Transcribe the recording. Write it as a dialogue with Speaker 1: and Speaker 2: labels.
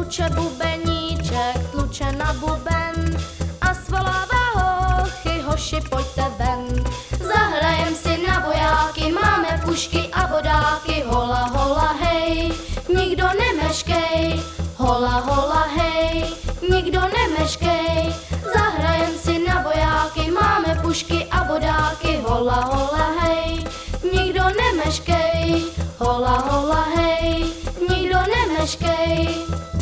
Speaker 1: tluče bubeníček, tluče na buben a svolává hochy, hoši, pojďte ven. Zahrajem si na vojáky, máme pušky a vodáky, hola, hola, hej, nikdo nemeškej, hola, hola, hej, nikdo nemeškej. Zahrajem si na vojáky, máme pušky a vodáky, hola, hola, hej, nikdo nemeškej, hola, hola, hej, nikdo nemeškej.